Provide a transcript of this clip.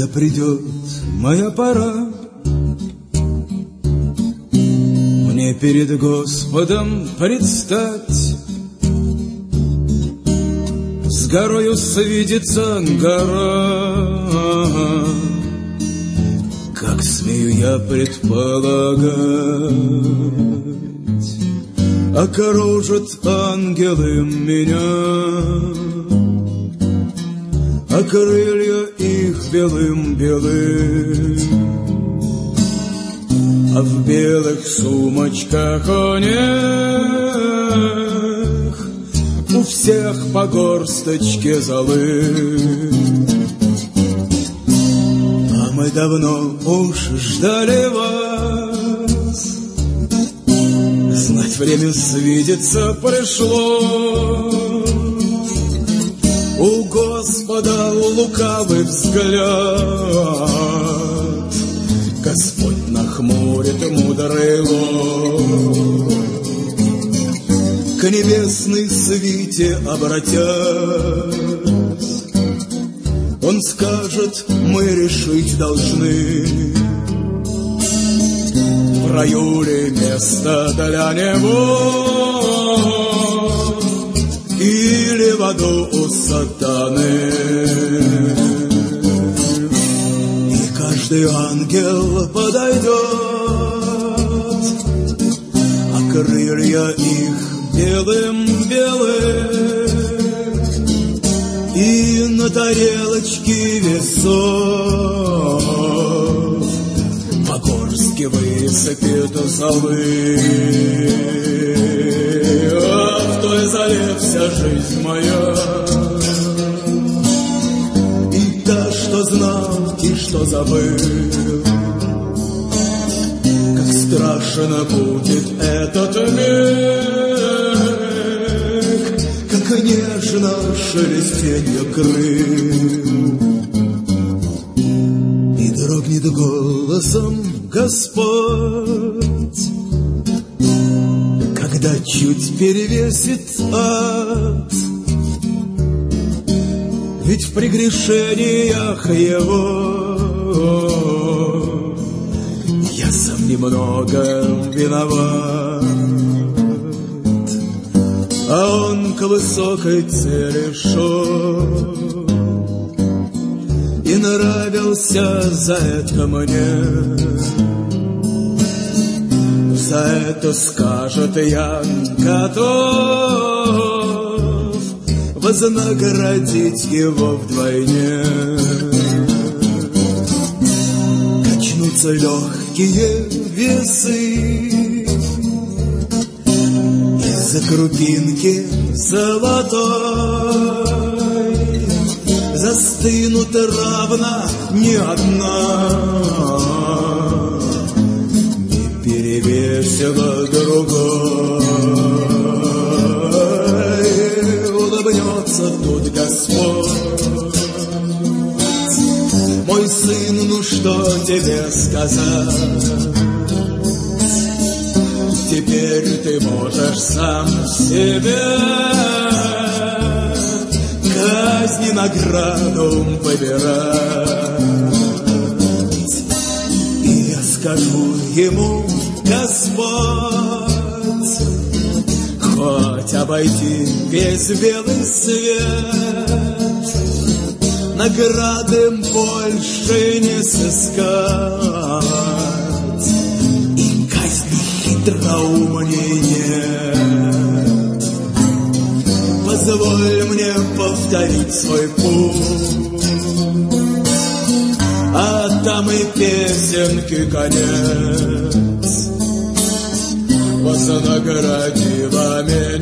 придет моя пора, мне перед Господом предстать, с горою свидится гора. Как смею я предполагать, окружат ангелы меня, а крылья их белым-белым, а в белых сумочках у них у всех по горсточке золы. А мы давно уж ждали вас, знать время свидеться пришло. У Господа лукавый взгляд, Господь нахмурит мудрый лоб. К небесной свите обратясь, Он скажет, мы решить должны, в раю ли место для него, или в аду у сатаны. И каждый ангел подойдет, а крылья их белым-белым, и на тарелочке весов по горстке высыпет золы. В той зале вся жизнь моя, и та, что знал, и что забыл. Как страшно будет этот миг, как нежно шелестенье крыл. И дрогнет голосом Господь, когда чуть перевесит ад. Ведь в прегрешениях его я сам немного виноват, а он к высокой цели шел и нравился за это мне. За это, скажет, я готов вознаградить его вдвойне. Качнутся легкие весы, из-за крупинки золотой застынут равно ни одна, перевесила другой. Улыбнется тут Господь: мой сын, ну что тебе сказать? Теперь ты можешь сам себе казнь и награду выбирать. И я скажу ему: Господь, хоть обойти весь белый свет, награды больше не сыскать, и казни хитроумней нет. Позволь мне повторить свой путь, а там и песенки конец. Вознаградила меня